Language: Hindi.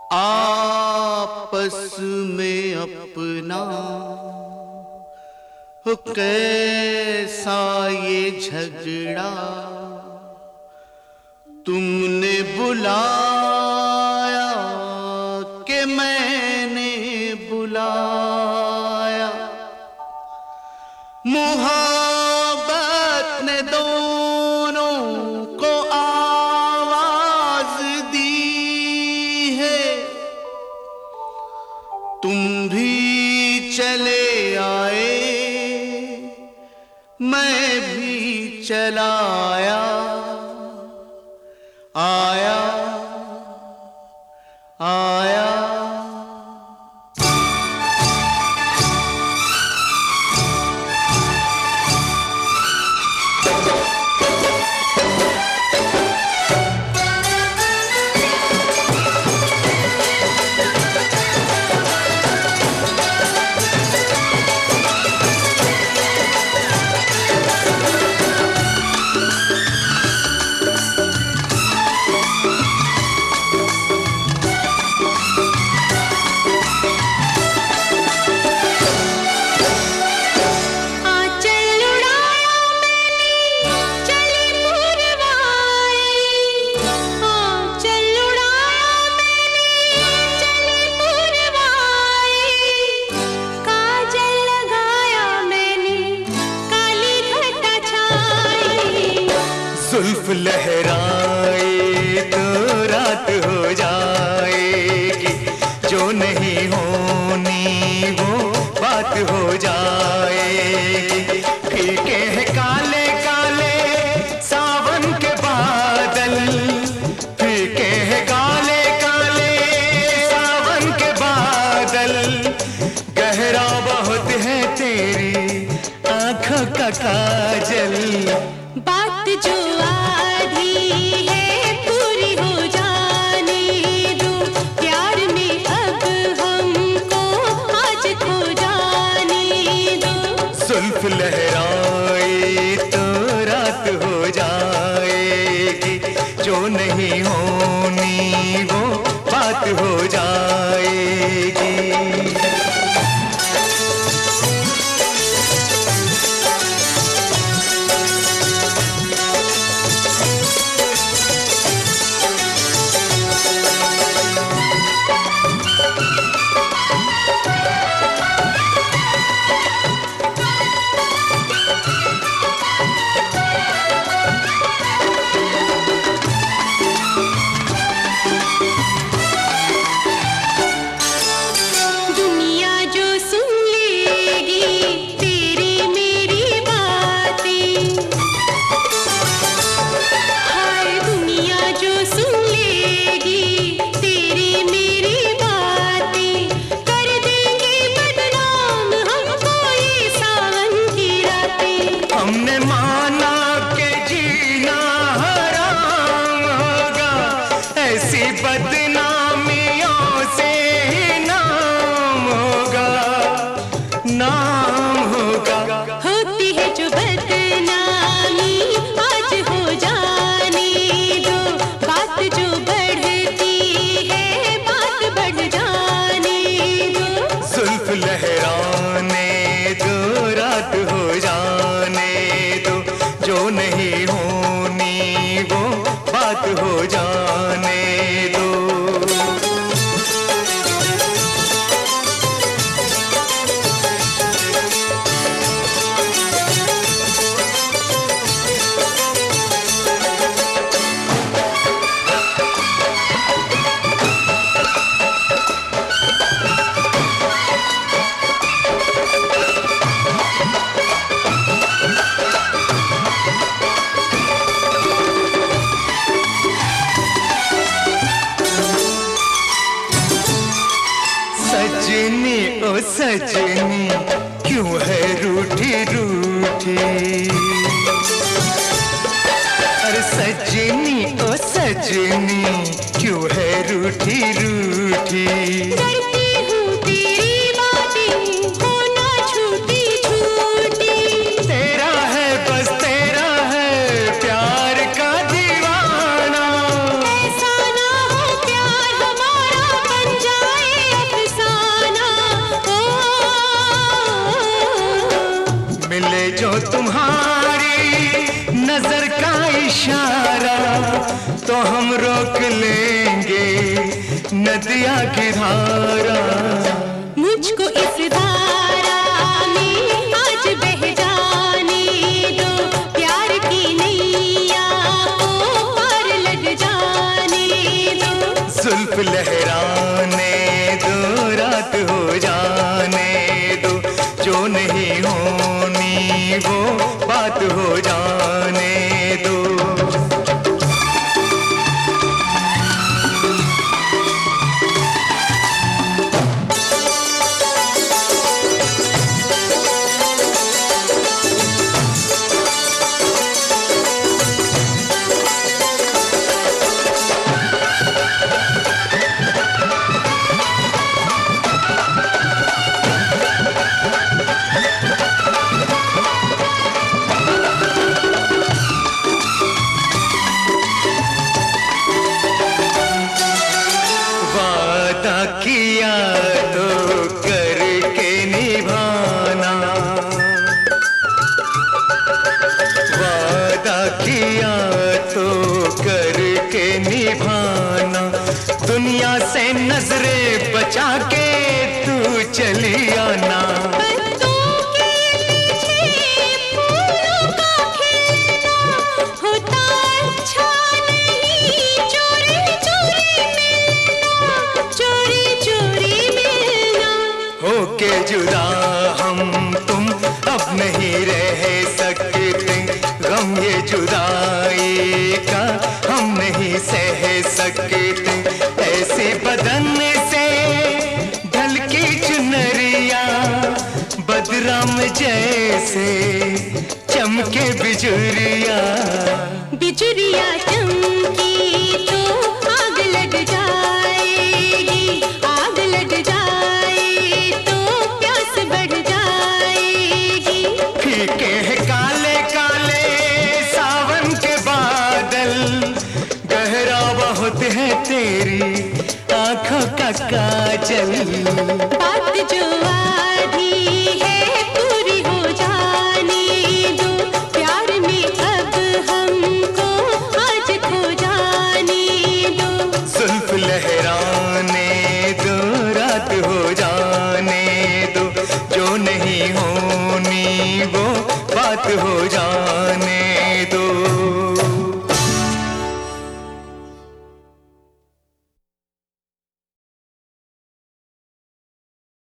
आपस में अपना हो कैसा ये झगड़ा, तुमने बुलाया कि मैंने बुलाया, मोहब्बत ने दोनों को आवाज दी है, तुम भी चले आए मैं भी चला आया, आया आया। जुल्फ लहराए तो रात हो जाएगी, जो नहीं होनी वो बात हो जाएगी। फीके हैं काले काले सावन के बादल, फीके हैं काले काले सावन के बादल, गहरा बहुत है तेरी आँखों का काजल। बात जो आधी है पूरी हो जाने दो, प्यार में अब हमको आज खो जाने दो। जुल्फ लहराए तो रात हो जाएगी, जो नहीं होनी वो बात हो जाएगी। हमने माना कि जीना हराम होगा, ऐसी बदनामियों से ही नाम होगा, नाम होगा। होती है जो बदनामी आज हो जाने दो, बात जो बढ़ती है बात बढ़ जाने दो। जुल्फ लहराने दो रात हो जाने दो, जो नहीं होनी वो बात हो जाने दो। सजनी ओ सजनी क्यों है रूठी रूठी, अरे सजनी ओ सजनी क्यों है रूठी रूठी। करती हूँ तेरी बातें होना छूटी छूटी, तेरा है बस तेरा है प्यार का दीवाना, ऐसा ना हो प्यार हमारा बन का इशारा तो हम रोक लेंगे नदिया की धारा। मुझको इस धारा में आज बह जाने दो, प्यार की नैया को पार लग जाने दो। जुल्फ लहराने दो, रात हो जाने दो, जो नहीं होनी वो बात हो जाने दो। किया तो करके निभाना, वादा किया तो करके निभाना। दुनिया से नजरें बचा के तू चली आना। पत्तों के पीछे फूलों का खिलना होता अच्छा नहीं, चोरी चोरी मिलना, चोरी चोरी मिलना। होके जुदा हम तुम अब नहीं रह सकते, गम ये जुदाई का हम नहीं सह सकते। ऐसे बदन से ढलकी चुनरिया बदराम जैसे चमके बिजुरिया। बिजुरिया चमकी तो आग लग जाएगी, आग लग जाए तो प्यास बढ़ जाएगी। फीके हैं काले काले सावन के बादल, गहरा बहुत है तेरी आंखों का काजल।